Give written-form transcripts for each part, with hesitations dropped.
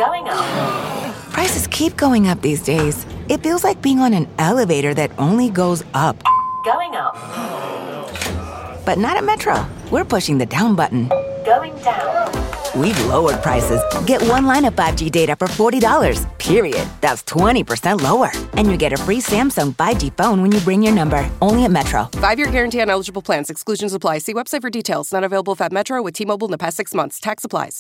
Going up. Prices keep going up these days. It feels like being on an elevator that only goes up. Going up. But not at Metro. We're pushing the down button. Going down. We've lowered prices. Get one line of 5G data for $40, period. That's 20% lower. And you get a free Samsung 5G phone when you bring your number. Only at Metro. 5-year guarantee on eligible plans. Exclusions apply. See website for details. Not available if at Metro with T-Mobile in the past 6 months. Tax applies.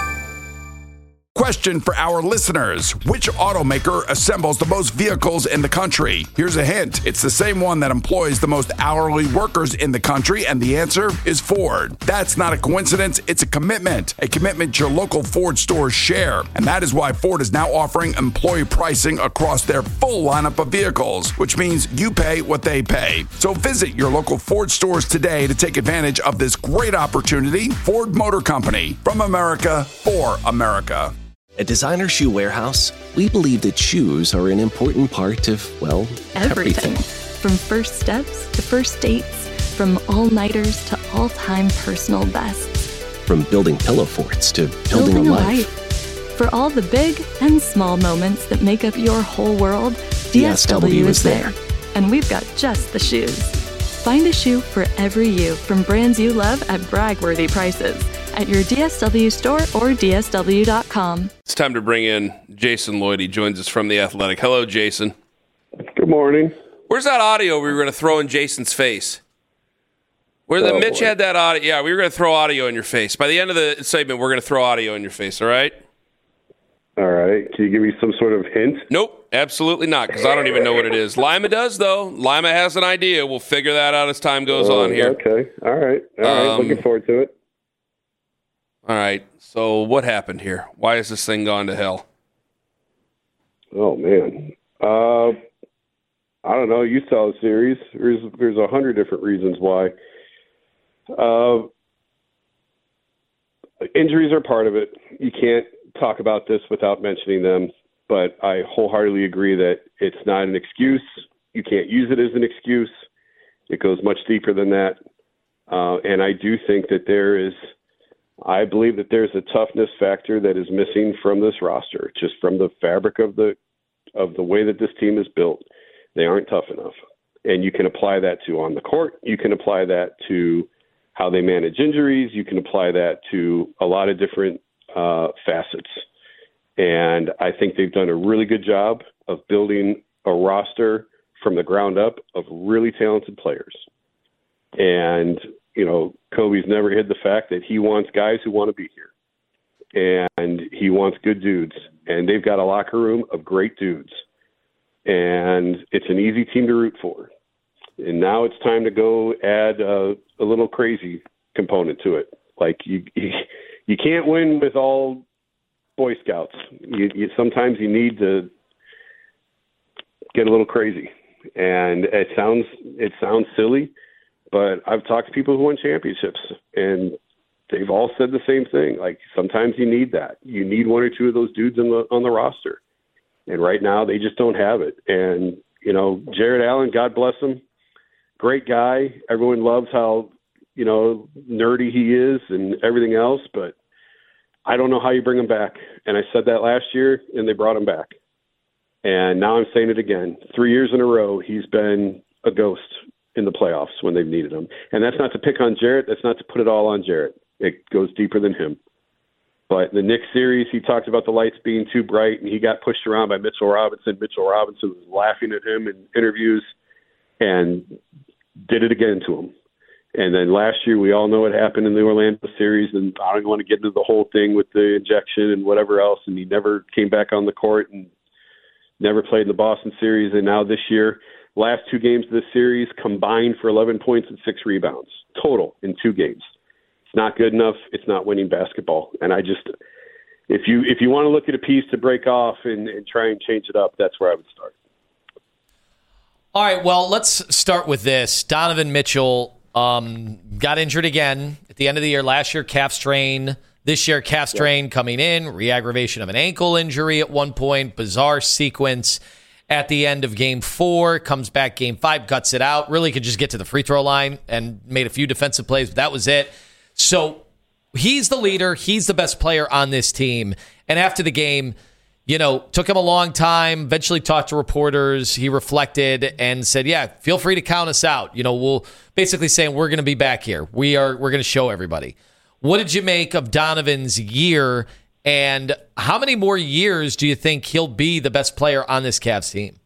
Question for our listeners. Which automaker assembles the most vehicles in the country? Here's a hint. It's the same one that employs the most hourly workers in the country, and the answer is Ford. That's not a coincidence. It's a commitment your local Ford stores share. And that is why Ford is now offering employee pricing across their full lineup of vehicles, which means you pay what they pay. So visit your local Ford stores today to take advantage of this great opportunity. Ford Motor Company, from America, for America. At Designer Shoe Warehouse, we believe that shoes are an important part of, well, everything. From first steps to first dates, from all-nighters to all-time personal bests. From building pillow forts to building a life. For all the big and small moments that make up your whole world, DSW is there. And we've got just the shoes. Find a shoe for every you from brands you love at brag-worthy prices at your DSW store or DSW.com. It's time to bring in Jason Lloyd. He joins us from The Athletic. Hello, Jason. Good morning. Where's that audio we were going to throw in Jason's face? Mitch had that audio. Yeah, we were going to throw audio in your face. By the end of the segment, we're going to throw audio in your face, all right? All right. Can you give me some sort of hint? Nope, absolutely not, because I don't even know what it is. Lima does, though. Lima has an idea. We'll figure that out as time goes on here. Okay. All right. Looking forward to it. All right. So what happened here? Why has this thing gone to hell? Oh, man. I don't know. You saw the series. There's 100 different reasons why. Injuries are part of it. You can't talk about this without mentioning them, but I wholeheartedly agree that it's not an excuse. You can't use it as an excuse. It goes much deeper than that. And I do think that I believe that there's a toughness factor that is missing from this roster, just from the fabric of the way that this team is built. They aren't tough enough. And you can apply that to on the court. You can apply that to how they manage injuries. You can apply that to a lot of different facets. And I think they've done a really good job of building a roster from the ground up of really talented players. And Kobe's never hid the fact that he wants guys who want to be here. And he wants good dudes. And they've got a locker room of great dudes. And it's an easy team to root for. And now it's time to go add a little crazy component to it. Like you can't win with all Boy Scouts. Sometimes you need to get a little crazy. And it sounds silly, but I've talked to people who won championships, and they've all said the same thing. Like, sometimes you need that. You need one or two of those dudes on the roster. And right now they just don't have it. And, Jared Allen, God bless him, great guy. Everyone loves how, nerdy he is and everything else, but I don't know how you bring him back. And I said that last year, and they brought him back. And now I'm saying it again. 3 years in a row, he's been a ghost in the playoffs when they've needed him. And that's not to pick on Jarrett. That's not to put it all on Jarrett. It goes deeper than him. But the Knicks series, he talked about the lights being too bright, and he got pushed around by Mitchell Robinson. Mitchell Robinson was laughing at him in interviews and did it again to him. And then last year, we all know what happened in the Orlando series, and I don't even want to get into the whole thing with the injection and whatever else, and he never came back on the court and never played in the Boston series. And now this year, last 2 games of this series combined for 11 points and 6 rebounds total in 2 games. It's not good enough. It's not winning basketball. And I just, if you want to look at a piece to break off and try and change it up, that's where I would start. All right, well, let's start with this. Donovan Mitchell got injured again at the end of the year. Last year, calf strain. This year, calf strain coming in, re-aggravation of an ankle injury at one point, bizarre sequence at the end of Game 4, comes back Game 5, guts it out, really could just get to the free throw line and made a few defensive plays, but that was it. So he's the leader. He's the best player on this team. And after the game, took him a long time, eventually talked to reporters. He reflected and said, yeah, feel free to count us out. We'll basically saying we're going to be back here. We're going to show everybody. What did you make of Donovan's year, and how many more years do you think he'll be the best player on this Cavs team?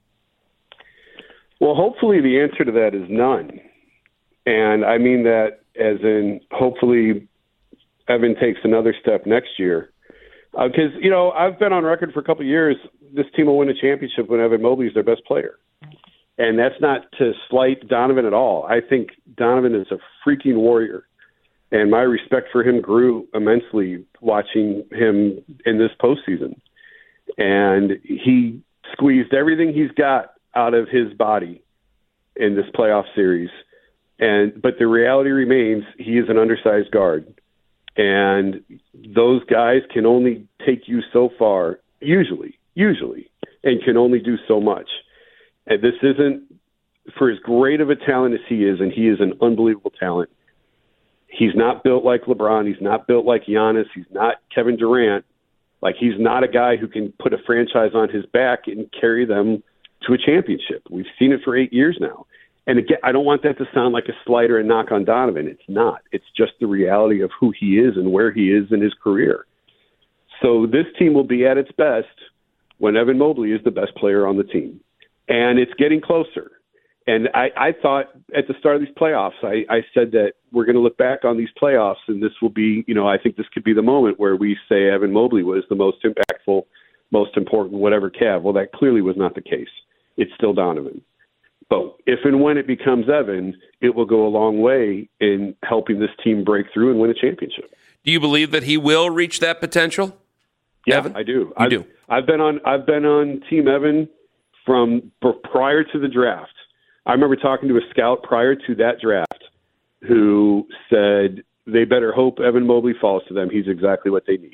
Well, hopefully the answer to that is none. And I mean that as in hopefully Evan takes another step next year. Because, I've been on record for a couple of years, this team will win a championship when Evan Mobley is their best player. And that's not to slight Donovan at all. I think Donovan is a freaking warrior. And my respect for him grew immensely watching him in this postseason. And he squeezed everything he's got out of his body in this playoff series. But the reality remains he is an undersized guard. And those guys can only take you so far, usually, and can only do so much. And this isn't, for as great of a talent as he is, and he is an unbelievable talent, he's not built like LeBron. He's not built like Giannis. He's not Kevin Durant. Like, he's not a guy who can put a franchise on his back and carry them to a championship. We've seen it for 8 years now. And again, I don't want that to sound like a slight or a knock on Donovan. It's not. It's just the reality of who he is and where he is in his career. So this team will be at its best when Evan Mobley is the best player on the team. And it's getting closer. And I thought at the start of these playoffs, I said that we're going to look back on these playoffs, and this will be, I think this could be the moment where we say Evan Mobley was the most impactful, most important, whatever Cav. Well, that clearly was not the case. It's still Donovan. But if and when it becomes Evan, it will go a long way in helping this team break through and win a championship. Do you believe that he will reach that potential? Yeah, Evan? I do. You do. I've been on Team Evan from prior to the draft. I remember talking to a scout prior to that draft who said they better hope Evan Mobley falls to them. He's exactly what they need.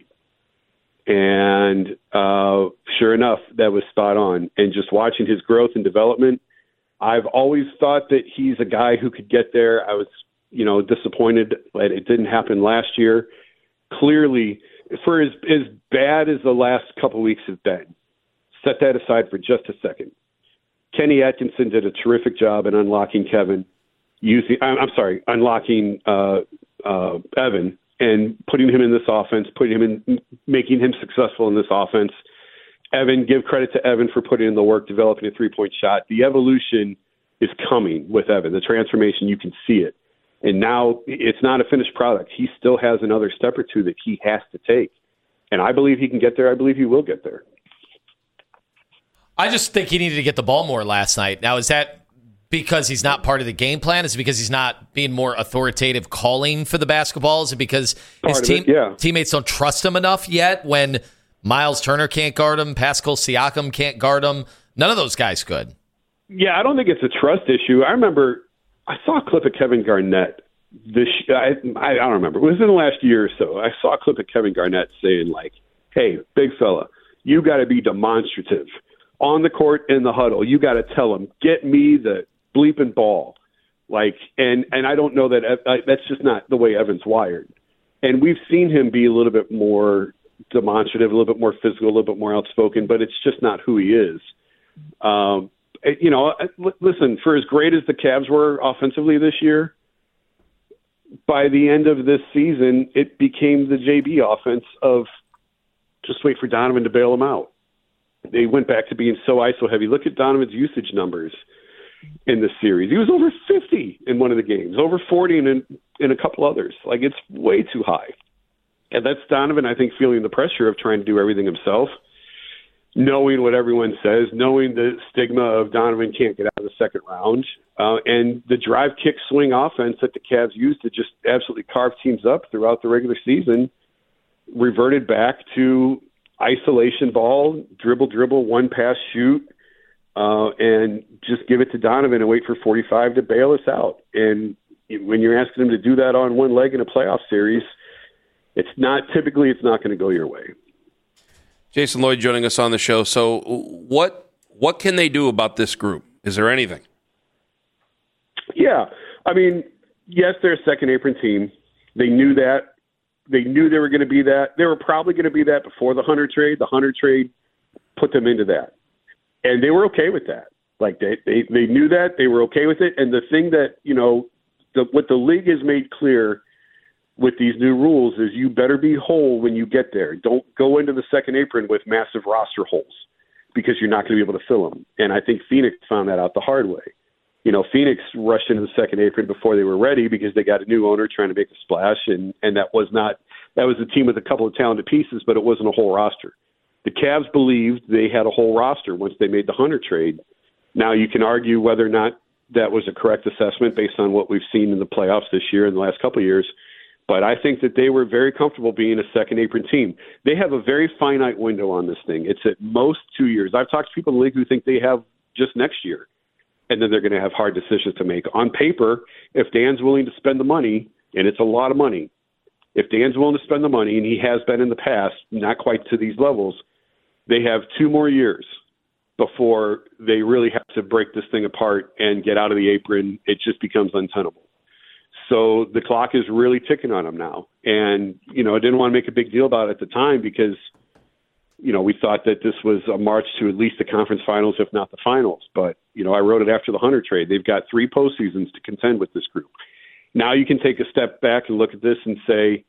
And sure enough, that was spot on. And just watching his growth and development, I've always thought that he's a guy who could get there. I was, disappointed that it didn't happen last year. Clearly, for as bad as the last couple of weeks have been, set that aside for just a second. Kenny Atkinson did a terrific job in unlocking unlocking Evan and putting him in this offense, making him successful in this offense. Evan, give credit to Evan for putting in the work, developing a three-point shot. The evolution is coming with Evan. The transformation, you can see it. And now it's not a finished product. He still has another step or two that he has to take. And I believe he can get there. I believe he will get there. I just think he needed to get the ball more last night. Now, is that because he's not part of the game plan? Is it because he's not being more authoritative calling for the basketball? Is it because his teammates don't trust him enough yet when Miles Turner can't guard him, Pascal Siakam can't guard him? None of those guys could. Yeah, I don't think it's a trust issue. I remember I saw a clip of Kevin Garnett. I don't remember. It was in the last year or so. I saw a clip of Kevin Garnett saying, like, hey, big fella, you got to be demonstrative. On the court, in the huddle, you got to tell him, get me the bleeping ball. And I don't know that that's just not the way Evan's wired. And we've seen him be a little bit more demonstrative, a little bit more physical, a little bit more outspoken, but it's just not who he is. Listen, for as great as the Cavs were offensively this year, by the end of this season, it became the JB offense of just wait for Donovan to bail him out. They went back to being so ISO heavy. Look at Donovan's usage numbers in this series. He was over 50 in one of the games, over 40 in a couple others. Like, it's way too high. And that's Donovan, I think, feeling the pressure of trying to do everything himself, knowing what everyone says, knowing the stigma of Donovan can't get out of the second round, and the drive, kick, swing offense that the Cavs used to just absolutely carve teams up throughout the regular season reverted back to isolation ball, dribble, one pass, shoot, and just give it to Donovan and wait for 45 to bail us out. And when you're asking him to do that on one leg in a playoff series, it's not going to go your way. Jason Lloyd joining us on the show. So what can they do about this group? Is there anything? Yeah. I mean, yes, they're a second apron team. They knew that They knew they were going to be that. They were probably going to be that before the Hunter trade. The Hunter trade put them into that. And they were okay with that. Like they knew that. They were okay with it. And the thing that, what the league has made clear with these new rules is you better be whole when you get there. Don't go into the second apron with massive roster holes because you're not going to be able to fill them. And I think Phoenix found that out the hard way. Phoenix rushed into the second apron before they were ready because they got a new owner trying to make a splash, and that was a team with a couple of talented pieces, but it wasn't a whole roster. The Cavs believed they had a whole roster once they made the Hunter trade. Now you can argue whether or not that was a correct assessment based on what we've seen in the playoffs this year and the last couple of years. But I think that they were very comfortable being a second apron team. They have a very finite window on this thing. It's at most 2 years. I've talked to people in the league who think they have just next year, and then they're going to have hard decisions to make. On paper, if Dan's willing to spend the money, and it's a lot of money, if Dan's willing to spend the money, and he has been in the past, not quite to these levels, they have 2 more years before they really have to break this thing apart and get out of the apron. It just becomes untenable. So the clock is really ticking on them now. And, I didn't want to make a big deal about it at the time because, we thought that this was a march to at least the conference finals, if not the finals. But, I wrote it after the Hunter trade. They've got 3 postseasons to contend with this group. Now you can take a step back and look at this and say,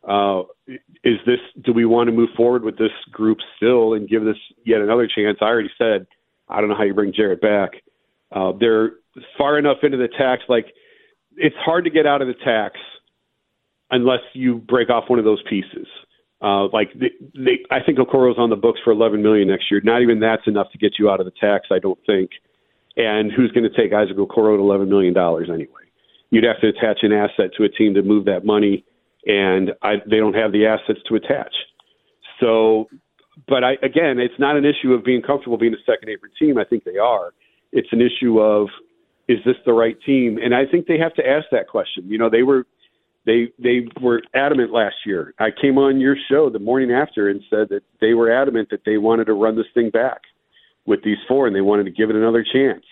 do we want to move forward with this group still and give this yet another chance? I already said, I don't know how you bring Jarrett back. They're far enough into the tax, it's hard to get out of the tax unless you break off one of those pieces. I think Okoro's on the books for $11 million next year. Not even that's enough to get you out of the tax, I don't think. And who's going to take Isaac Okoro at $11 million anyway? You'd have to attach an asset to a team to move that money, and they don't have the assets to attach. So, but again, it's not an issue of being comfortable being a second apron team. I think they are. It's an issue of, is this the right team? And I think they have to ask that question. They were adamant last year. I came on your show the morning after and said that they were adamant that they wanted to run this thing back with these 4, and they wanted to give it another chance.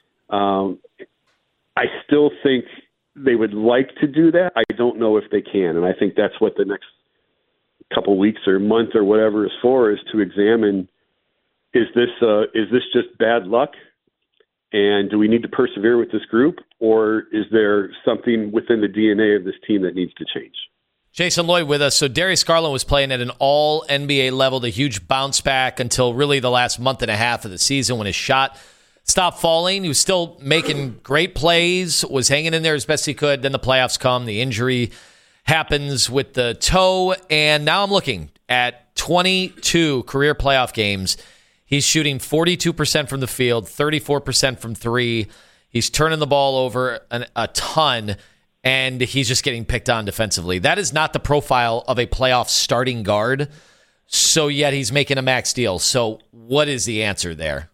I still think they would like to do that. I don't know if they can, and I think that's what the next couple weeks or month or whatever is for, is to examine, is this just bad luck? And do we need to persevere with this group, or is there something within the DNA of this team that needs to change? Jason Lloyd with us. So Darius Garland was playing at an all-NBA level, the huge bounce back until really the last month and a half of the season when his shot stopped falling. He was still making great plays, was hanging in there as best he could. Then the playoffs come. The injury happens with the toe. And now I'm looking at 22 career playoff games. He's shooting 42% from the field, 34% from 3. He's turning the ball over a ton, and he's just getting picked on defensively. That is not the profile of a playoff starting guard, so yet he's making a max deal. So what is the answer there?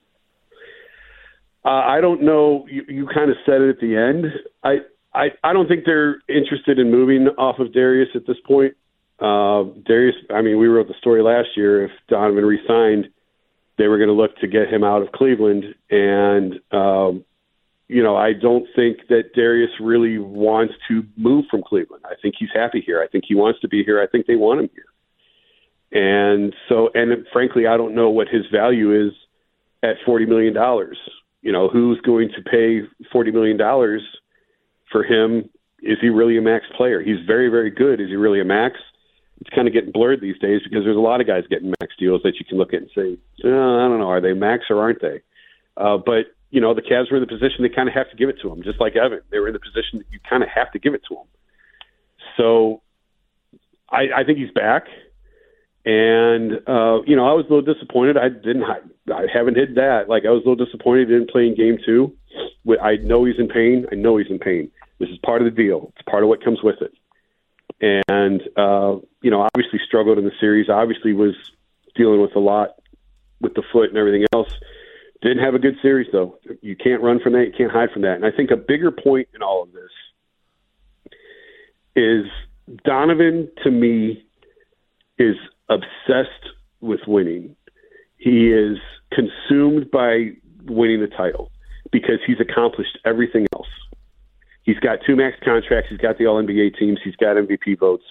I don't know. You kind of said it at the end. I don't think they're interested in moving off of Darius at this point. Darius, we wrote the story last year. If Donovan re-signed, they were going to look to get him out of Cleveland. And, I don't think that Darius really wants to move from Cleveland. I think he's happy here. I think he wants to be here. I think they want him here. And frankly, I don't know what his value is at $40 million. Who's going to pay $40 million for him? Is he really a max player? He's very, very good. Is he really a max? It's kind of getting blurred these days because there's a lot of guys getting max deals that you can look at and say, I don't know, are they max or aren't they? But, the Cavs were in the position they kind of have to give it to him, just like Evan. They were in the position that you kind of have to give it to him. So I think he's back. And, I was a little disappointed. I haven't hid that. I was a little disappointed he didn't play in game 2. I know he's in pain. This is part of the deal. It's part of what comes with it. And, obviously struggled in the series, obviously was dealing with a lot with the foot and everything else. Didn't have a good series, though. You can't run from that. You can't hide from that. And I think a bigger point in all of this is Donovan, to me, is obsessed with winning. He is consumed by winning the title because he's accomplished everything else. He's got 2 max contracts. He's got the All-NBA teams. He's got MVP votes.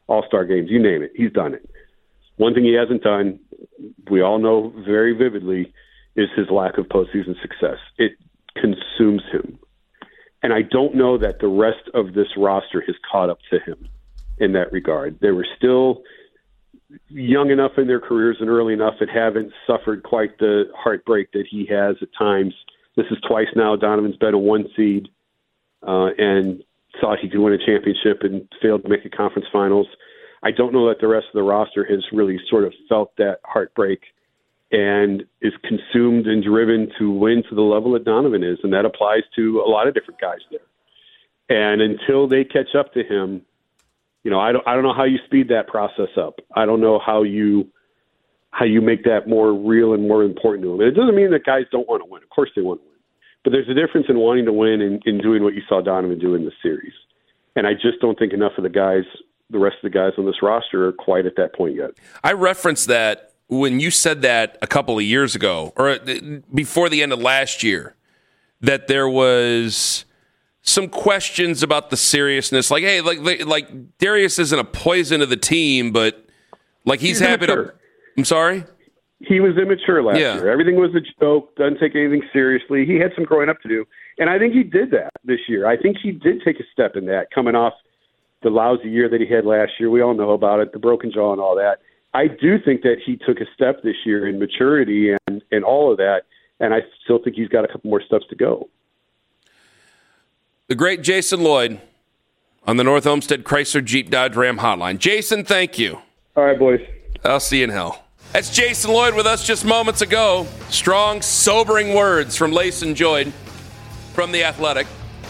All-Star games, you name it. He's done it. One thing he hasn't done, we all know very vividly, is his lack of postseason success. It consumes him. And I don't know that the rest of this roster has caught up to him in that regard. They were still young enough in their careers and early enough and haven't suffered quite the heartbreak that he has at times. This is twice now Donovan's been a 1 seed and thought he could win a championship and failed to make the conference finals. I don't know that the rest of the roster has really sort of felt that heartbreak and is consumed and driven to win to the level that Donovan is, and that applies to a lot of different guys there. And until they catch up to him, you know, I don't know how you speed that process up. I don't know how you make that more real and more important to them. And it doesn't mean that guys don't want to win. Of course they want to win. But there's a difference in wanting to win and in doing what you saw Donovan do in the series. And I just don't think enough of the rest of the guys on this roster are quite at that point yet. I referenced that when you said that a couple of years ago, or before the end of last year, that there was some questions about the seriousness. Like, hey, like Darius isn't a poison to the team, but like he's happy to. I'm sorry? He was immature last year. Everything was a joke, doesn't take anything seriously. He had some growing up to do. And I think he did that this year. I think he did take a step in that, coming off the lousy year that he had last year. We all know about it, the broken jaw and all that. I do think that he took a step this year in maturity and all of that, and I still think he's got a couple more steps to go. The great Jason Lloyd on the North Olmsted Chrysler Jeep Dodge Ram hotline. Jason, thank you. All right, boys. I'll see you in hell. That's Jason Lloyd with us just moments ago. Strong, sobering words from Layson Joyd from The Athletic,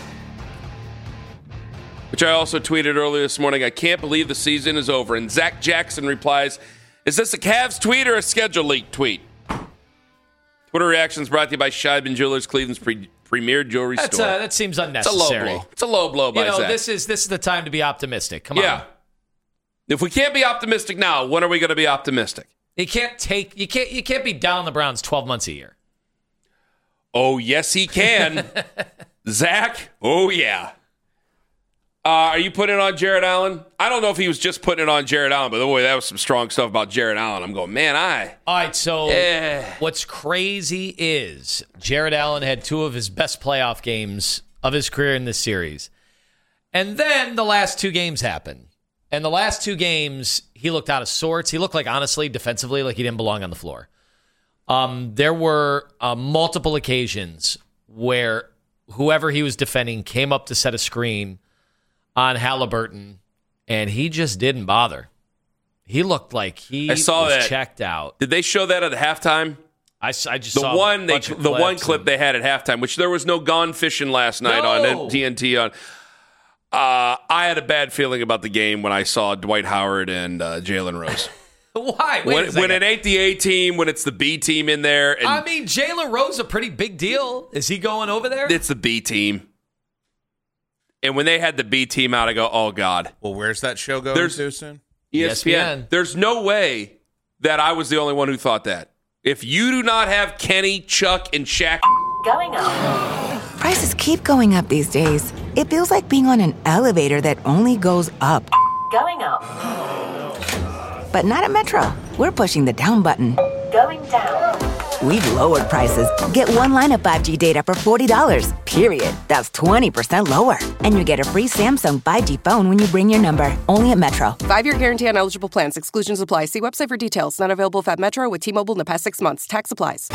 which I also tweeted earlier this morning. I can't believe the season is over. And Zach Jackson replies, is this a Cavs tweet or a schedule leak tweet? Twitter reactions brought to you by Scheibman Jewelers, Cleveland's premier jewelry store. That seems unnecessary. It's a low blow by Zach. This is the time to be optimistic. Come on. If we can't be optimistic now, when are we going to be optimistic? You can't be down the Browns 12 months a year. Oh, yes, he can. Zach? Oh, yeah. Are you putting it on Jared Allen? I don't know if he was just putting it on Jared Allen, but boy, that was some strong stuff about Jared Allen. I'm going, man, All right, so what's crazy is Jared Allen had 2 of his best playoff games of his career in this series. And then the last 2 games happened. And the last 2 games, he looked out of sorts. He looked like, honestly, defensively, like he didn't belong on the floor. There were multiple occasions where whoever he was defending came up to set a screen on Halliburton, and he just didn't bother. He looked like he was checked out. Did they show that at halftime? I just saw the one clip they had at halftime, which there was no gone fishing last night on TNT. I had a bad feeling about the game when I saw Dwight Howard and Jalen Rose. Why? When it ain't the A team, when it's the B team in there. And I mean, Jalen Rose a pretty big deal. Is he going over there? It's the B team. And when they had the B team out, I go, oh, God. Well, where's that show going to soon? ESPN. There's no way that I was the only one who thought that. If you do not have Kenny, Chuck, and Shaq Going up. Prices keep going up these days. It feels like being on an elevator that only goes up. Going up. But not at Metro. We're pushing the down button. Going down. We've lowered prices. Get one line of 5G data for $40, period. That's 20% lower. And you get a free Samsung 5G phone when you bring your number. Only at Metro. 5-year guarantee on eligible plans. Exclusions apply. See website for details. Not available at Metro with T-Mobile in the past 6 months. Tax applies.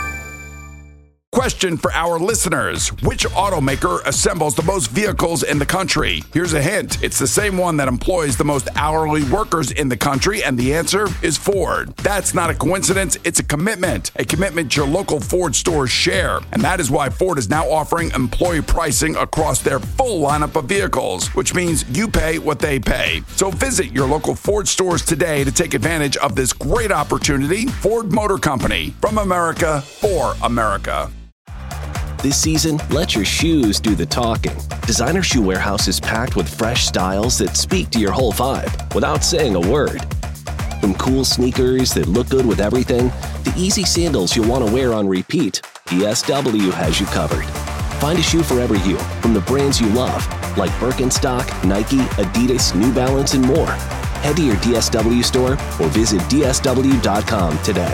Question for our listeners. Which automaker assembles the most vehicles in the country? Here's a hint. It's the same one that employs the most hourly workers in the country, and the answer is Ford. That's not a coincidence. It's a commitment your local Ford stores share. And that is why Ford is now offering employee pricing across their full lineup of vehicles, which means you pay what they pay. So visit your local Ford stores today to take advantage of this great opportunity. Ford Motor Company, from America for America. This season, let your shoes do the talking. Designer Shoe Warehouse is packed with fresh styles that speak to your whole vibe without saying a word. From cool sneakers that look good with everything to easy sandals you'll want to wear on repeat, DSW has you covered. Find a shoe for every you from the brands you love, like Birkenstock, Nike, Adidas, New Balance, and more. Head to your DSW store or visit DSW.com today.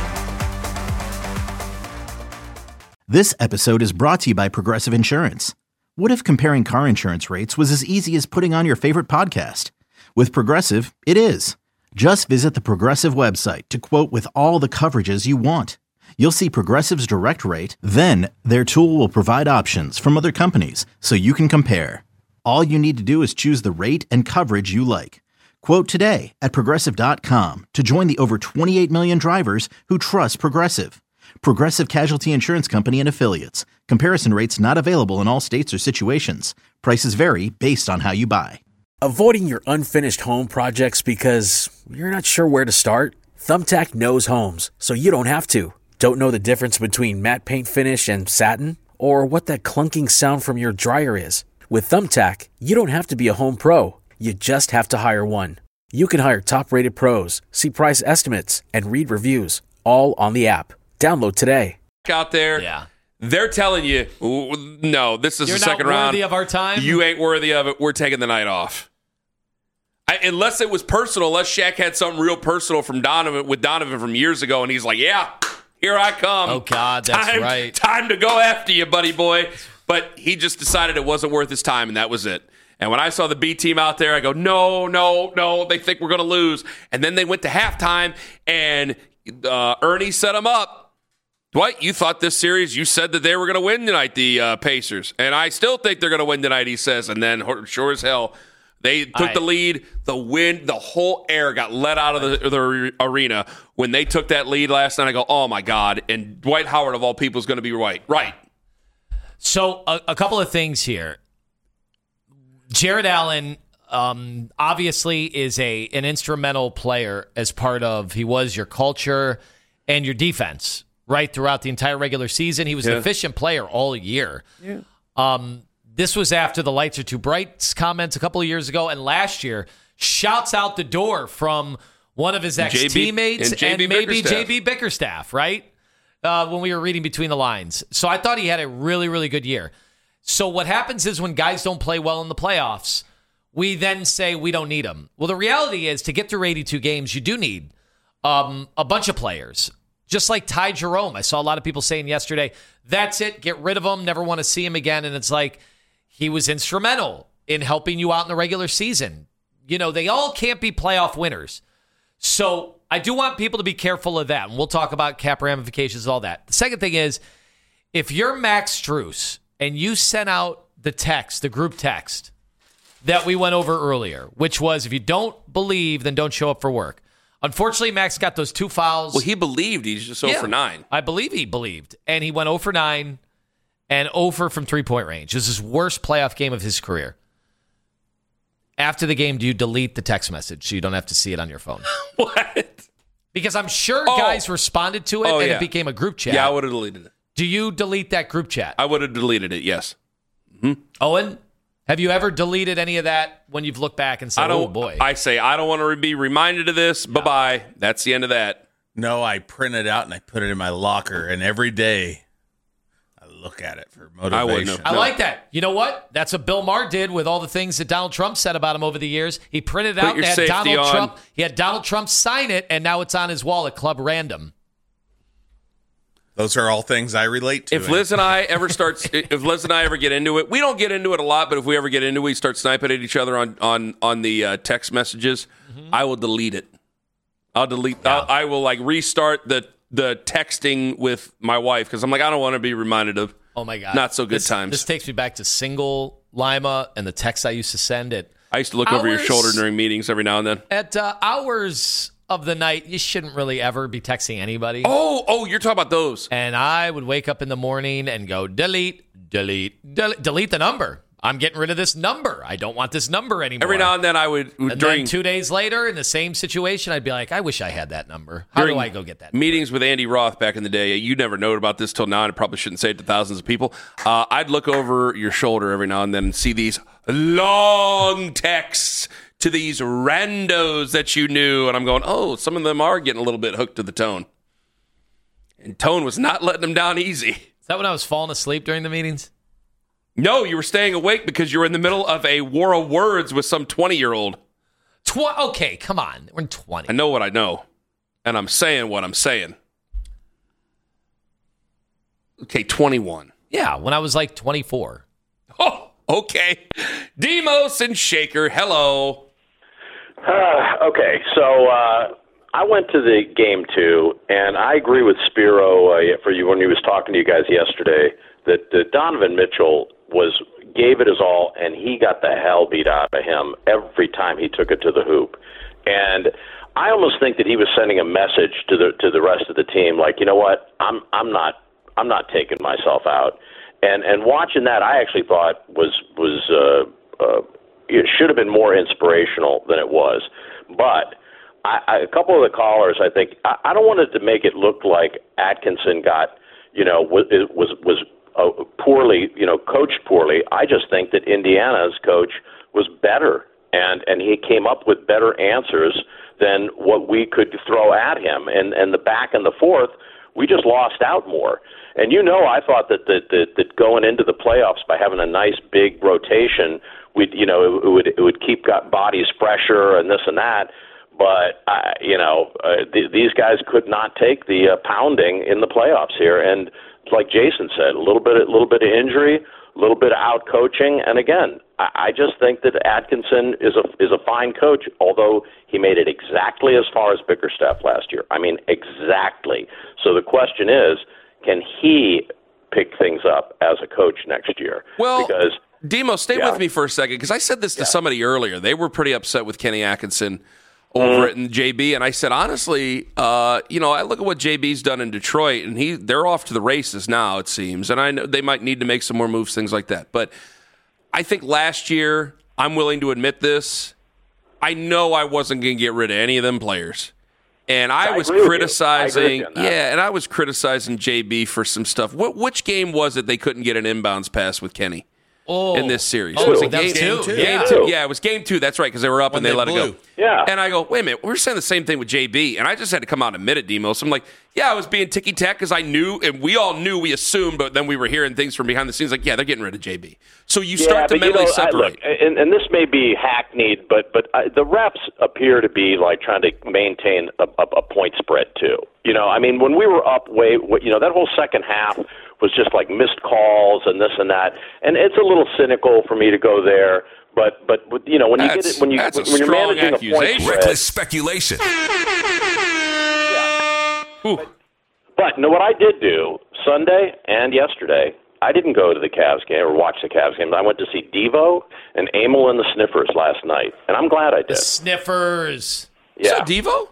This episode is brought to you by Progressive Insurance. What if comparing car insurance rates was as easy as putting on your favorite podcast? With Progressive, it is. Just visit the Progressive website to quote with all the coverages you want. You'll see Progressive's direct rate, then their tool will provide options from other companies so you can compare. All you need to do is choose the rate and coverage you like. Quote today at Progressive.com to join the over 28 million drivers who trust Progressive. Progressive Casualty Insurance Company and Affiliates. Comparison rates not available in all states or situations. Prices vary based on how you buy. Avoiding your unfinished home projects because you're not sure where to start? Thumbtack knows homes, so you don't have to. Don't know the difference between matte paint finish and satin? Or what that clunking sound from your dryer is? With Thumbtack, you don't have to be a home pro. You just have to hire one. You can hire top-rated pros, see price estimates, and read reviews, all on the app. Download today. Out there, Yeah. they're telling you, no, this is You're the second not round. worthy of our time? You ain't worthy of it. We're taking the night off. Unless it was personal, unless Shaq had something real personal from Donovan from years ago, and he's like, yeah, here I come. Oh, God, that's right. Time to go after you, buddy boy. But he just decided it wasn't worth his time, and that was it. And when I saw the B team out there, I go, no, they think we're going to lose. And then they went to halftime, and Ernie set them up. What? You thought this series, you said that they were going to win tonight, the Pacers. And I still think they're going to win tonight, he says. And then, sure as hell, they took the lead. The whole air got let out of the arena when they took that lead last night. I go, oh, my God. And Dwight Howard, of all people, is going to be right. So a couple of things here. Jared Allen obviously is an instrumental player as part of, he was your culture and your defense, right, throughout the entire regular season. He was an efficient player all year. Yeah. This was after the lights are too bright comments a couple of years ago, and last year, shouts out the door from one of his ex-teammates and maybe JB Bickerstaff, right? When we were reading between the lines. So I thought he had a really, really good year. So what happens is when guys don't play well in the playoffs, we then say we don't need them. Well, the reality is to get through 82 games, you do need a bunch of players. Just like Ty Jerome. I saw a lot of people saying yesterday, that's it, get rid of him, never want to see him again. And it's like, he was instrumental in helping you out in the regular season. You know, they all can't be playoff winners. So I do want people to be careful of that. And we'll talk about cap ramifications and all that. The second thing is, if you're Max Strus and you sent out the group text that we went over earlier, which was, if you don't believe, then don't show up for work. Unfortunately, Max got those 2 fouls. Well, he believed. He's just 0 for 9. I believe he believed. And he went 0 for 9 and 0 for from three-point range. This is his worst playoff game of his career. After the game, do you delete the text message so you don't have to see it on your phone? What? Because I'm sure guys responded to it and it became a group chat. Yeah, I would have deleted it. Do you delete that group chat? I would have deleted it, yes. Mm-hmm. Owen, have you ever deleted any of that when you've looked back and said, oh, boy? I say, I don't want to be reminded of this. Yeah. Bye-bye. That's the end of that. No, I print it out and I put it in my locker, and every day I look at it for motivation. I like that. You know what? That's what Bill Maher did with all the things that Donald Trump said about him over the years. He printed it out and had Donald Trump sign it, and now it's on his wall at Club Random. Those are all things I relate to. If Liz and I ever get into it, we don't get into it a lot, but if we ever get into it, we start sniping at each other on the text messages, I will delete it. I'll delete. Yeah. I will restart the texting with my wife because I'm like, I don't want to be reminded of. Oh my God, not so good times. This takes me back to single Lima and the texts I used to send it. I used to look over your shoulder during meetings every now and then. At hours of the night, you shouldn't really ever be texting anybody. Oh, you're talking about those. And I would wake up in the morning and go, delete the number. I'm getting rid of this number. I don't want this number anymore. Every now and then I would. And then 2 days later, in the same situation, I'd be like, I wish I had that number. How do I go get that number? Meetings with Andy Roth back in the day, you never know about this till now, and I probably shouldn't say it to thousands of people. I'd look over your shoulder every now and then and see these long texts to these randos that you knew, and I'm going, oh, some of them are getting a little bit hooked to the tone. And Tone was not letting them down easy. Is that when I was falling asleep during the meetings? No, you were staying awake because you were in the middle of a war of words with some 20-year-old. Okay, come on. We're in 20. I know what I know, and I'm saying what I'm saying. Okay, 21. Yeah, when I was like 24. Oh, okay. Demos and Shaker, hello. Okay, so I went to the game too, and I agree with Spiro for you when he was talking to you guys yesterday that Donovan Mitchell gave it his all, and he got the hell beat out of him every time he took it to the hoop. And I almost think that he was sending a message to the rest of the team, like, you know what, I'm not taking myself out. And watching that, I actually thought it should have been more inspirational than it was. But a couple of the callers, I think, I don't want it to make it look like Atkinson got, was poorly, coached poorly. I just think that Indiana's coach was better, and he came up with better answers than what we could throw at him. And the back and the forth, we just lost out more. And I thought that going into the playoffs by having a nice big rotation, it would keep bodies fresher and this and that. But these guys could not take the pounding in the playoffs here. And like Jason said, a little bit of injury, a little bit of out coaching, and again, I just think that Atkinson is a fine coach, although he made it exactly as far as Bickerstaff last year. I mean, exactly. So the question is, can he pick things up as a coach next year? Well, because Demo, stay with me for a second, because I said this to somebody earlier. They were pretty upset with Kenny Atkinson over it in JB, and I said, honestly, I look at what JB's done in Detroit, and they're off to the races now, it seems, and I know they might need to make some more moves, things like that. But I think last year, I'm willing to admit this, I know I wasn't going to get rid of any of them players. And I was criticizing, I was criticizing JB for some stuff. Which game was it they couldn't get an inbounds pass with Kenny in this series? Was it game two? Game two. Yeah, it was game 2. That's right, because they were up and they let it go. Yeah. And I go, wait a minute, we're saying the same thing with JB. And I just had to come out and admit it, Demo. So I'm like, I was being ticky-tack because I knew, and we all knew, we assumed, but then we were hearing things from behind the scenes like, they're getting rid of JB. So you start to mentally separate. And this may be hackneyed, but the refs appear to be like trying to maintain a point spread too. When we were up that whole second half was just like missed calls and this and that. And it's a little cynical for me to go there. But when you're managing a point spread, reckless speculation. But what I did do Sunday and yesterday, I didn't go to the Cavs game or watch the Cavs game. I went to see Devo and Emil and the Sniffers last night, and I'm glad I did. The Sniffers. Yeah. So Devo?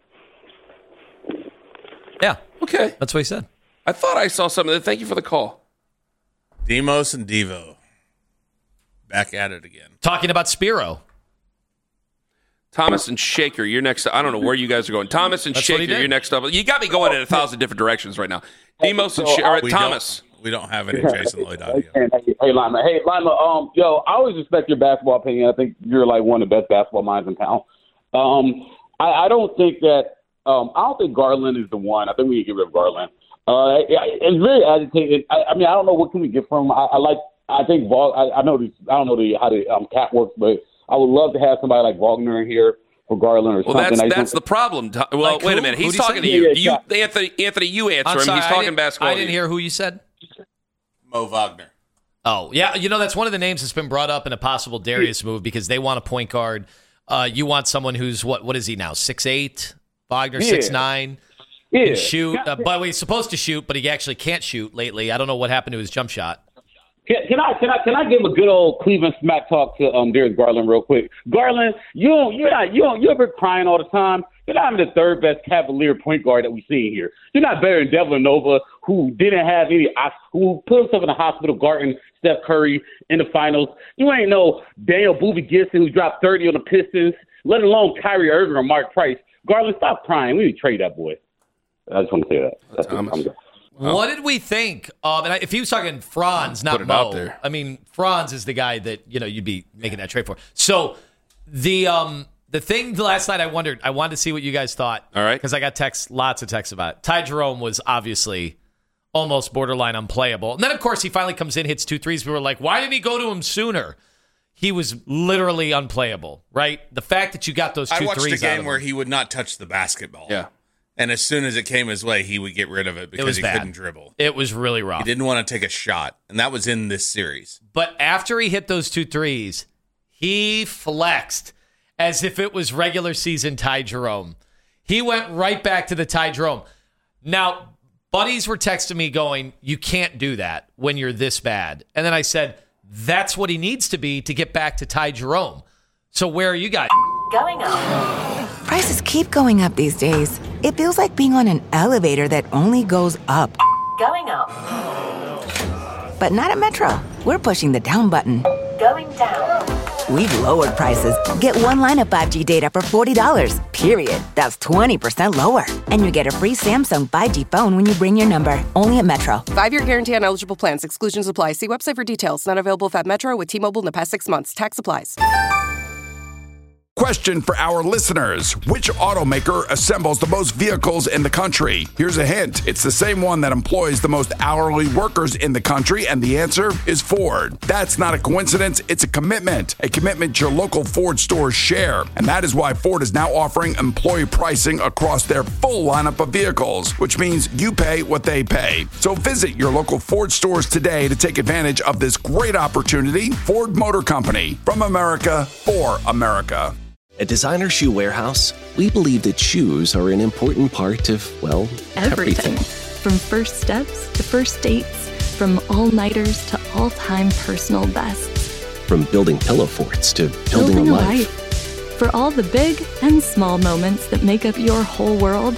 Yeah. Okay. That's what he said. I thought I saw something. Thank you for the call. Demos and Devo. Back at it again. Talking about Spiro. Thomas and Shaker, you're next. I don't know where you guys are going. Thomas and Shaker, you're next up. You got me going in 1,000 different directions right now. Demos and Thomas. We don't have any Jason Lloyd audio. Hey, Lima. I always respect your basketball opinion. I think you're like one of the best basketball minds in town. I don't think Garland is the one. I think we can get rid of Garland. It's very agitated. I don't know what can we get from him. I think I know how the cap works, but I would love to have somebody like Wagner in here for Garland or something. Well, that's the problem. Well, wait a minute. He's talking to you. Anthony, you answer him. He's talking basketball. I didn't hear who you said. Mo Wagner. Oh, yeah. That's one of the names that's been brought up in a possible Darius move because they want a point guard. You want someone who's, what is he now, 6'8"? Wagner, 6'9"? Can shoot. By the way, he's supposed to shoot, but he actually can't shoot lately. I don't know what happened to his jump shot. Can I give a good old Cleveland smack talk to Darius Garland real quick? Garland, you're ever crying all the time. You're not even the third best Cavalier point guard that we see here. You're not better than Delanova, who who put himself in the hospital guarding Steph Curry in the finals. You ain't no Daniel Boobie Gibson who dropped 30 on the Pistons, let alone Kyrie Irving or Mark Price. Garland, stop crying. We need to trade that boy. I just want to say that. I'm good. What did we think of, and if he was talking Franz, not Mo, I mean, Franz is the guy that, you'd be making that trade for. So the thing last night I wanted to see what you guys thought. All right. Because I got lots of texts about it. Ty Jerome was obviously almost borderline unplayable. And then, of course, he finally comes in, hits 2 threes. We were like, why didn't he go to him sooner? he was literally unplayable, right? The fact that you got those 2 threes I watched a out game of where him. he would not touch the basketball. Yeah. And as soon as it came his way, he would get rid of it because he couldn't dribble. It was really rough. He didn't want to take a shot, and that was in this series. But after he hit those 2 threes, he flexed as if it was regular season Ty Jerome. He went right back to the Ty Jerome. Now, buddies were texting me going, you can't do that when you're this bad. And then I said, that's what he needs to be to get back to Ty Jerome. So where are you guys? Going up. Prices keep going up these days. It feels like being on an elevator that only goes up. Going up. But not at Metro. We're pushing the down button. Going down. We've lowered prices. Get one line of 5G data for $40, period. That's 20% lower. And you get a free Samsung 5G phone when you bring your number. Only at Metro. 5-year guarantee on eligible plans. Exclusions apply. See website for details. Not available if at Metro with T-Mobile in the past 6 months. Tax applies. Question for our listeners. Which automaker assembles the most vehicles in the country? Here's a hint. It's the same one that employs the most hourly workers in the country, and the answer is Ford. That's not a coincidence. It's a commitment your local Ford stores share. And that is why Ford is now offering employee pricing across their full lineup of vehicles, which means you pay what they pay. So visit your local Ford stores today to take advantage of this great opportunity. Ford Motor Company, from America, for America. At Designer Shoe Warehouse, we believe that shoes are an important part of, well, everything. From first steps to first dates, from all-nighters to all-time personal bests. From building pillow forts to building a life. For all the big and small moments that make up your whole world,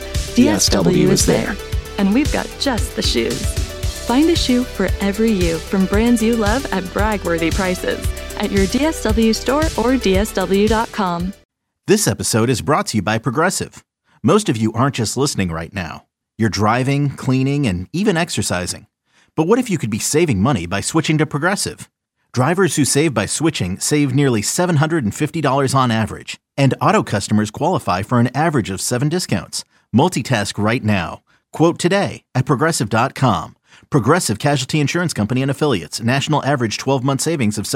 DSW is there. And we've got just the shoes. Find a shoe for every you from brands you love at brag-worthy prices at your DSW store or DSW.com. This episode is brought to you by Progressive. Most of you aren't just listening right now. You're driving, cleaning, and even exercising. But what if you could be saving money by switching to Progressive? Drivers who save by switching save nearly $750 on average. And auto customers qualify for an average of 7 discounts. Multitask right now. Quote today at Progressive.com. Progressive Casualty Insurance Company and Affiliates. National average 12-month savings of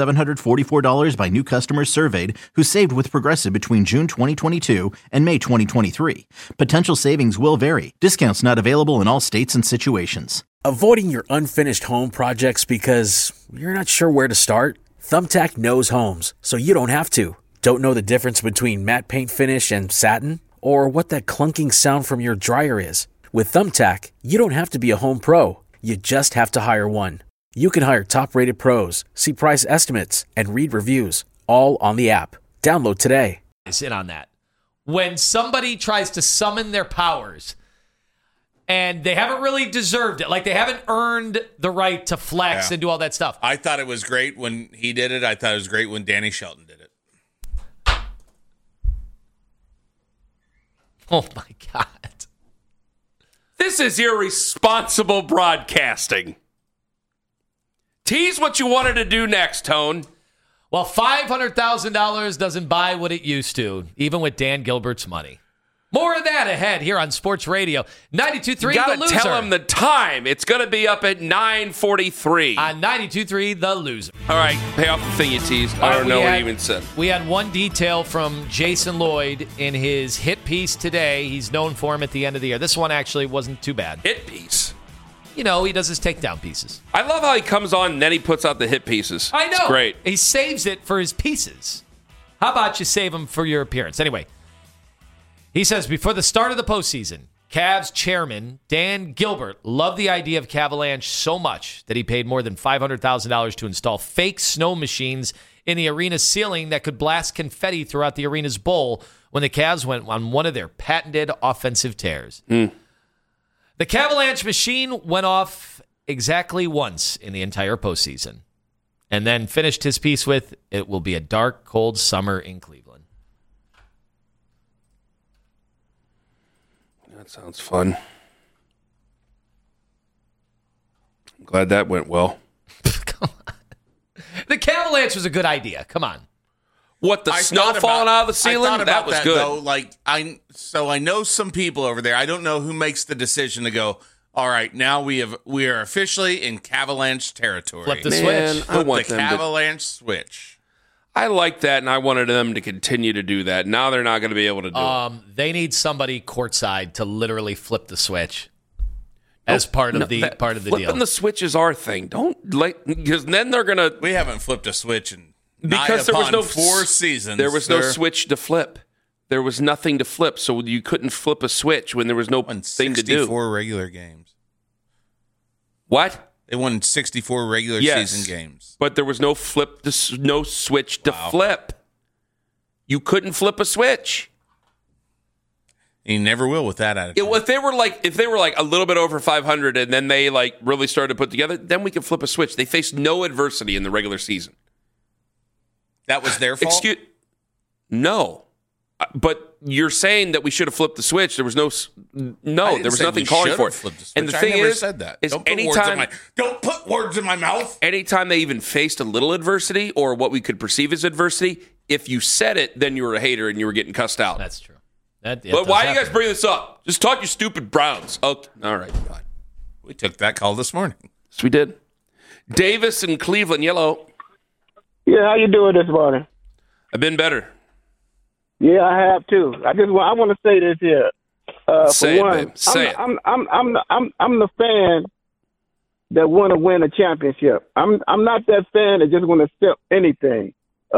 $744 by new customers surveyed who saved with Progressive between June 2022 and May 2023. Potential savings will vary. Discounts not available in all states and situations. Avoiding your unfinished home projects because you're not sure where to start? Thumbtack knows homes, so you don't have to. Don't know the difference between matte paint finish and satin? Or what that clunking sound from your dryer is? With Thumbtack, you don't have to be a home pro. You just have to hire one. You can hire top-rated pros, see price estimates, and read reviews, all on the app. Download today. In on that. When somebody tries to summon their powers and they haven't really deserved it, like they haven't earned the right to flex and do all that stuff. I thought it was great when he did it. I thought it was great when Danny Shelton did it. Oh, my God. This is irresponsible broadcasting. Tease what you wanted to do next, Tone. Well, $500,000 doesn't buy what it used to, even with Dan Gilbert's money. More of that ahead here on Sports Radio 92.3 The Gotta Loser. tell him the time. It's going to be up at 9:43. On 92.3 The Loser. All right, pay off the thing you teased. I don't know what he even said. We had one detail from Jason Lloyd in his hit piece today. He's known for him at the end of the year. This one actually wasn't too bad. Hit piece? You know, he does his takedown pieces. I love how he comes on and then he puts out the hit pieces. I know. It's great. He saves it for his pieces. How about you save them for your appearance? Anyway, he says, before the start of the postseason, Cavs chairman Dan Gilbert loved the idea of Cavalanche so much that he paid more than $500,000 to install fake snow machines in the arena's ceiling that could blast confetti throughout the arena's bowl when the Cavs went on one of their patented offensive tears. The Cavalanche machine went off exactly once in the entire postseason, and then finished his piece with, "It will be a dark, cold summer in Cleveland." That sounds fun. I'm glad that went well. Come on. The Cavalanche was a good idea. Come on. What, the snow falling out of the ceiling? That was good. Though. I know some people over there. I don't know who makes the decision to go, all right, now we are officially in Cavalanche territory. Flip the switch. Flip the Cavalanche switch. I like that, and I wanted them to continue to do that. Now they're not going to be able to do it. They need somebody courtside to literally flip the switch as part of the deal. Flipping the switch is our thing. Because then they're going to. We haven't flipped a switch in because there was no 4 seasons. There was no switch to flip. There was nothing to flip, so you couldn't flip a switch when there was no thing to do. 64 regular games. What? They won 64 regular season games. But there was no switch to flip. You couldn't flip a switch. You never will with that attitude. If they were like a little bit over 500 and then they like really started to put together, then we could flip a switch. They faced no adversity in the regular season. That was their fault? No. But you're saying that we should have flipped the switch. There was there was nothing calling for it. And the thing is, said that. Is Don't put words in my mouth. Anytime they even faced a little adversity or what we could perceive as adversity, if you said it, then you were a hater and you were getting cussed out. That's true. But why do you guys bring this up? Just talk, you stupid Browns. Okay. All right, fine. We took that call this morning. Yes, we did. Davis in Cleveland, yellow. Yeah, how you doing this morning? I've been better. Yeah, I have too. I want to say this here. Say for it, one, babe. Say it. I'm the fan that want to win a championship. I'm not that fan that just want to accept anything.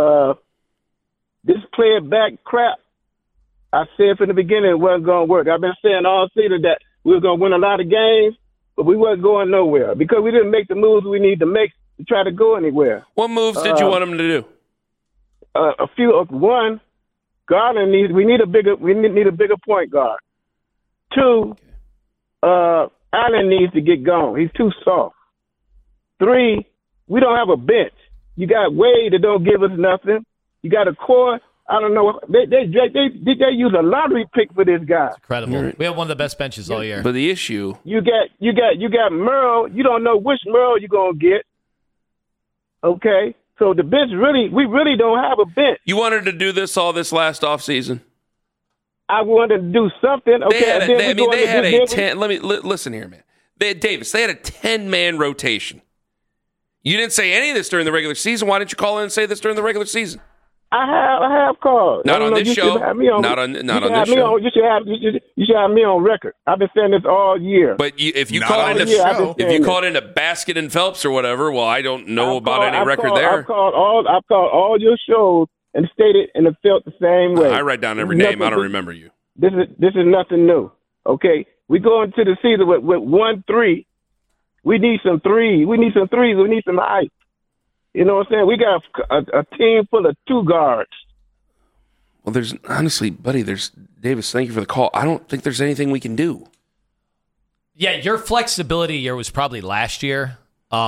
This play it back crap. I said from the beginning it wasn't going to work. I've been saying all season that we were going to win a lot of games, but we wasn't going nowhere because we didn't make the moves we need to make to try to go anywhere. What moves did you want them to do? A few. One. Garland we need a bigger point guard. 2, Allen needs to get gone. He's too soft. 3, we don't have a bench. You got Wade that don't give us nothing. You got a core. I don't know. They use a lottery pick for this guy. It's incredible. We have one of the best benches all year. But the issue, you got Merle. You don't know which Merle you're gonna get. Okay. So the bench we really don't have a bench. You wanted to do this last offseason? I wanted to do something. Okay, they had a 10. Listen here, man. They had 10-man rotation. You didn't say any of this during the regular season. Why didn't you call in and say this during the regular season? I have called. Not on this show. Not on this show. You should have me on record. I've been saying this all year. But if you called into Basket and Phelps or whatever, well, I don't know about any record there. I've called all your shows and stated and have felt the same way. I write down every name. I don't remember you. This is nothing new. Okay, we go into the season with 1-3. We need some threes. We need some threes. We need some height. You know what I'm saying? We got a team full of 2 guards. Well, there's honestly, buddy, Davis, thank you for the call. I don't think there's anything we can do. Yeah, your flexibility year was probably last year.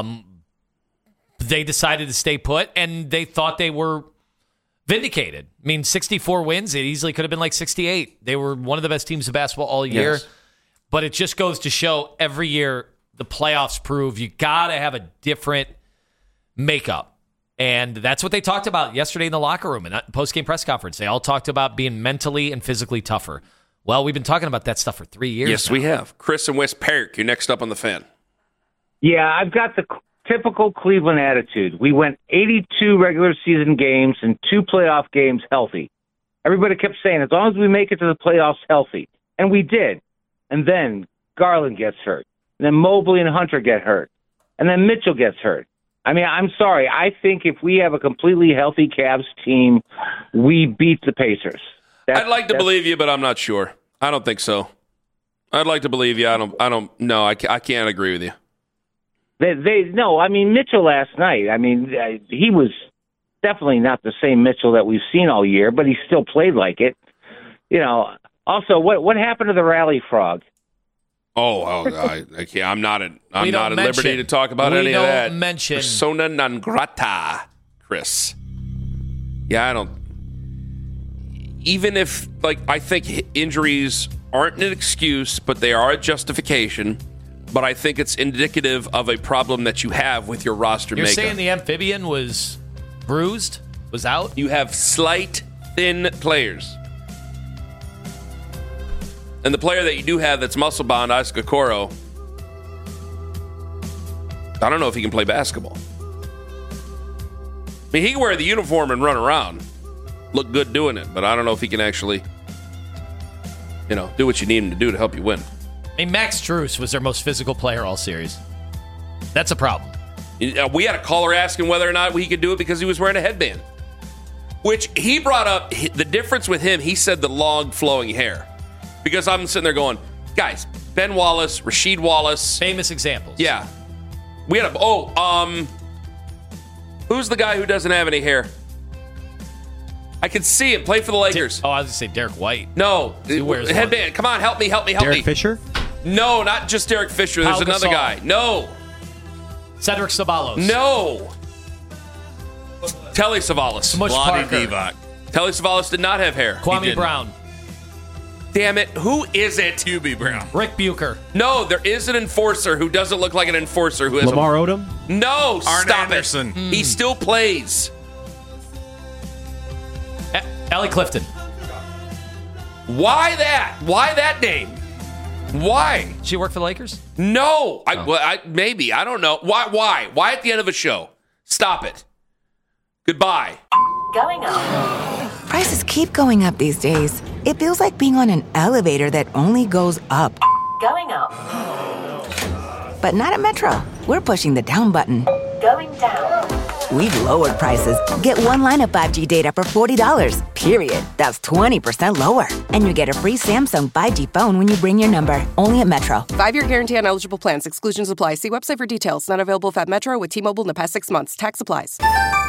They decided to stay put, and they thought they were vindicated. I mean, 64 wins, it easily could have been like 68. They were one of the best teams of basketball all year. Yes. But it just goes to show every year the playoffs prove you got to have a different makeup. And that's what they talked about yesterday in the locker room and post-game press conference. They all talked about being mentally and physically tougher. Well, we've been talking about that stuff for 3 years Yes, now. we have. Chris in West Park, you're next up on the Fan. Yeah, I've got the typical Cleveland attitude. We went 82 regular season games and 2 playoff games healthy. Everybody kept saying, as long as we make it to the playoffs healthy. And we did. And then Garland gets hurt. And then Mobley and Hunter get hurt. And then Mitchell gets hurt. I mean, I'm sorry. I think if we have a completely healthy Cavs team, we beat the Pacers. I'd like to believe you, but I'm not sure. I don't think so. I'd like to believe you. I don't. No, I can't agree with you. No, I mean, Mitchell last night, I mean, he was definitely not the same Mitchell that we've seen all year, but he still played like it. You know, also, what happened to the Rally Frog? I'm not at liberty to talk about any of that. Persona non grata, Chris. Yeah, I don't. Even if, I think injuries aren't an excuse, but they are a justification. But I think it's indicative of a problem that you have with your roster makeup. You're saying the amphibian was bruised, was out? You have slight, thin players. And the player that you do have that's muscle-bound, Isaac Okoro, I don't know if he can play basketball. I mean, he can wear the uniform and run around. Look good doing it, but I don't know if he can actually, do what you need him to do to help you win. I mean, Max Strus was their most physical player all series. That's a problem. We had a caller asking whether or not he could do it because he was wearing a headband, which he brought up the difference with him. He said the long flowing hair, because I'm sitting there going, guys, Ben Wallace, Rasheed Wallace. Famous examples. Yeah. We had who's the guy who doesn't have any hair? I can see him play for the Lakers. I was going to say Derek White. No. He wears headband. one. Come on, help me. Derek Fisher? No, not just Derek Fisher. There's Pau another Gasol. guy. No. Cedric Ceballos. No. Telly Savalas. Smush Parker. Divac. Telly Savalas did not have hair. Kwame Brown. Damn it. Who is it? QB Brown. Rick Bucher. No, there is an enforcer who doesn't look like an enforcer. Who has Lamar Odom? No, Arn stop Anderson. it. He still plays. Ellie Clifton. Why that? Why that name? Why? She work for the Lakers? No. Maybe. I don't know. Why? Why at the end of a show? Stop it. Goodbye. Going up. Prices keep going up these days. It feels like being on an elevator that only goes up. Going up. But not at Metro. We're pushing the down button. Going down. We've lowered prices. Get one line of 5G data for $40, period. That's 20% lower. And you get a free Samsung 5G phone when you bring your number. Only at Metro. 5-year guarantee on eligible plans. Exclusions apply. See website for details. Not available at Metro with T-Mobile in the past 6 months. Tax applies.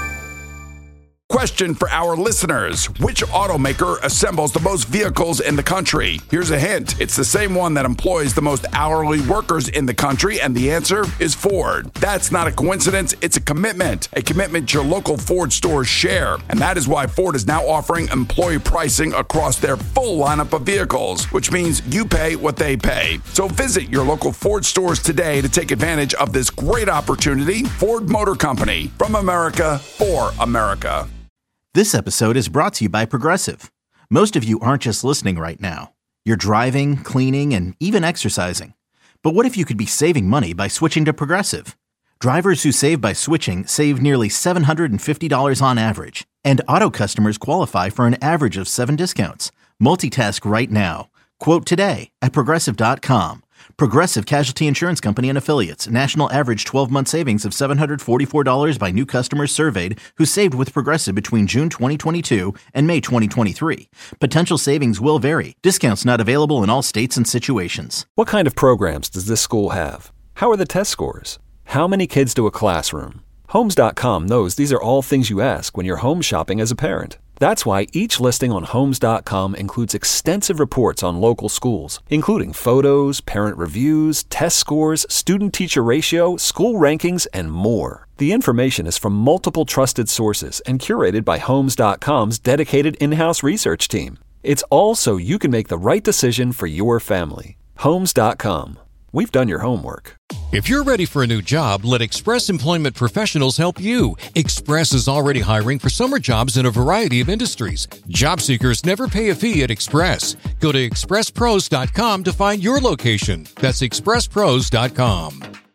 Question for our listeners. Which automaker assembles the most vehicles in the country? Here's a hint. It's the same one that employs the most hourly workers in the country, and the answer is Ford. That's not a coincidence. It's a commitment your local Ford stores share. And that is why Ford is now offering employee pricing across their full lineup of vehicles, which means you pay what they pay. So visit your local Ford stores today to take advantage of this great opportunity. Ford Motor Company, from America for America. This episode is brought to you by Progressive. Most of you aren't just listening right now. You're driving, cleaning, and even exercising. But what if you could be saving money by switching to Progressive? Drivers who save by switching save nearly $750 on average. And auto customers qualify for an average of 7 discounts. Multitask right now. Quote today at Progressive.com. Progressive Casualty Insurance Company and Affiliates. National average 12-month savings of $744 by new customers surveyed who saved with Progressive between June 2022 and May 2023. Potential savings will vary. Discounts not available in all states and situations. What kind of programs does this school have? How are the test scores? How many kids do a classroom? Homes.com knows these are all things you ask when you're home shopping as a parent. That's why each listing on Homes.com includes extensive reports on local schools, including photos, parent reviews, test scores, student-teacher ratio, school rankings, and more. The information is from multiple trusted sources and curated by Homes.com's dedicated in-house research team. It's all so you can make the right decision for your family. Homes.com. We've done your homework. If you're ready for a new job, let Express Employment Professionals help you. Express is already hiring for summer jobs in a variety of industries. Job seekers never pay a fee at Express. Go to expresspros.com to find your location. That's expresspros.com.